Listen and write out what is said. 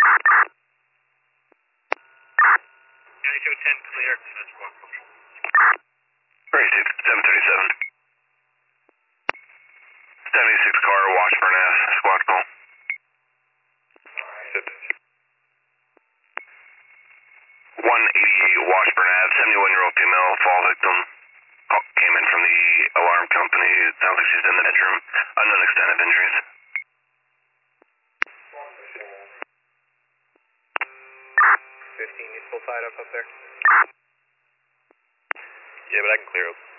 9210 clear. That's Squawk. Great, 737. 76 car, Washburn Ave, squad call. 188 Washburn Ave, 71-year-old female, fall victim. Came in from the alarm company. It sounds like she's in the bedroom. Unknown extent of injuries. 15, you still tied up there? Yeah, but I can clear up.